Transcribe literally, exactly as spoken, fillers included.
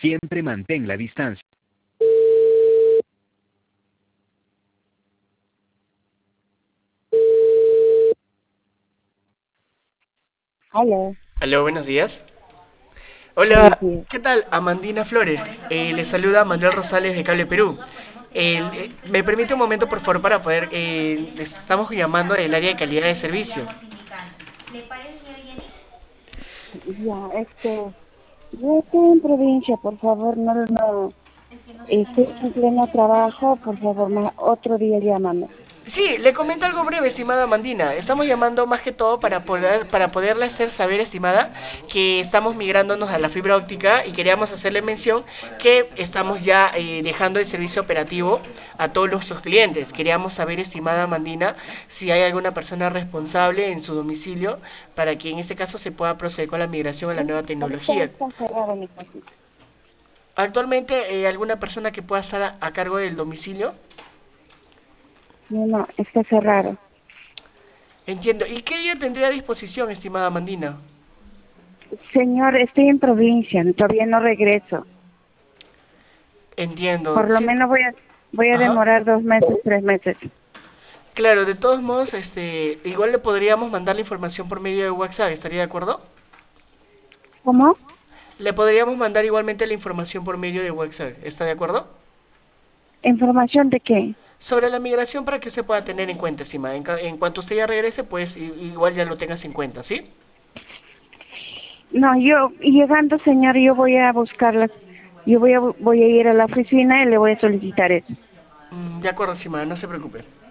Siempre mantén la distancia. Aló, Aló, buenos días. Hola, buenos días. ¿qué tal? Amandina Flores. Eh, le saluda Manuel Rosales de Cable Perú. El- eh, ¿me permite un momento, por favor, para poder... eh, les estamos llamando del área de calidad de servicio. Ya, este, yo estoy en provincia, por favor, no, no, estoy en pleno trabajo, por favor, ma- otro día llámame. Sí, le comento algo breve, estimada Amandina. Estamos llamando más que todo para poder, para poderle hacer saber, estimada, que estamos migrándonos a la fibra óptica y queríamos hacerle mención que estamos ya eh, dejando el servicio operativo a todos nuestros clientes. Queríamos saber, estimada Amandina, si hay alguna persona responsable en su domicilio para que en este caso se pueda proceder con la migración a la nueva Ahorita tecnología. está cerrado mi cosita. Actualmente, eh, ¿alguna persona que pueda estar a, a cargo del domicilio? No, no, está cerrado. Entiendo. ¿Y qué día tendría a disposición, estimada Amandina? Señor, estoy en provincia, todavía no regreso. Entiendo. Por lo Sí, menos voy a, voy a ajá. demorar dos meses, tres meses. Claro, de todos modos, este, igual le podríamos mandar la información por medio de WhatsApp, ¿estaría de acuerdo? ¿Cómo? Le podríamos mandar igualmente la información por medio de WhatsApp, ¿está de acuerdo? ¿Información de qué? Sobre la migración para que usted pueda tener en cuenta, estimada. En, ca- en cuanto usted ya regrese, pues i- igual ya lo tengas en cuenta, ¿sí? No, yo, llegando, señor, yo voy a buscarlas. Yo voy a, voy a ir a la oficina y le voy a solicitar eso. Mm, de acuerdo, estimada, no se preocupe.